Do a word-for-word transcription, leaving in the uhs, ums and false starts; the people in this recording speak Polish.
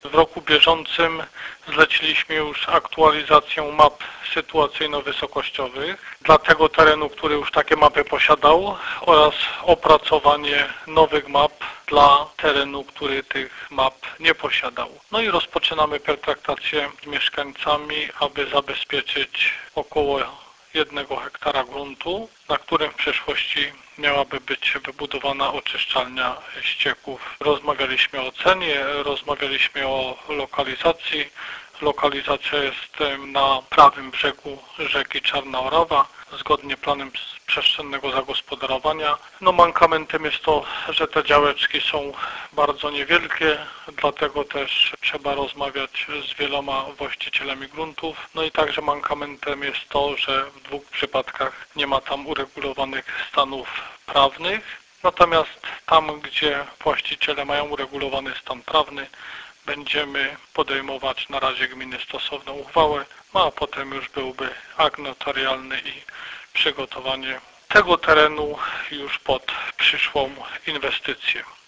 W roku bieżącym zleciliśmy już aktualizację map sytuacyjno-wysokościowych dla tego terenu, który już takie mapy posiadał, oraz opracowanie nowych map dla terenu, który tych map nie posiadał. No i rozpoczynamy pertraktację z mieszkańcami, aby zabezpieczyć około jednego hektara gruntu, na którym w przyszłości miałaby być wybudowana oczyszczalnia ścieków. Rozmawialiśmy o cenie, rozmawialiśmy o lokalizacji. Lokalizacja jest na prawym brzegu rzeki Czarna Orawa, zgodnie planem przestrzennego zagospodarowania. No mankamentem jest to, że te działeczki są bardzo niewielkie, dlatego też trzeba rozmawiać z wieloma właścicielami gruntów. No i także mankamentem jest to, że w dwóch przypadkach nie ma tam uregulowanych stanów prawnych. Natomiast tam, gdzie właściciele mają uregulowany stan prawny, będziemy podejmować na razie gminy stosowną uchwałę, no a potem już byłby akt notarialny i przygotowanie tego terenu już pod przyszłą inwestycję.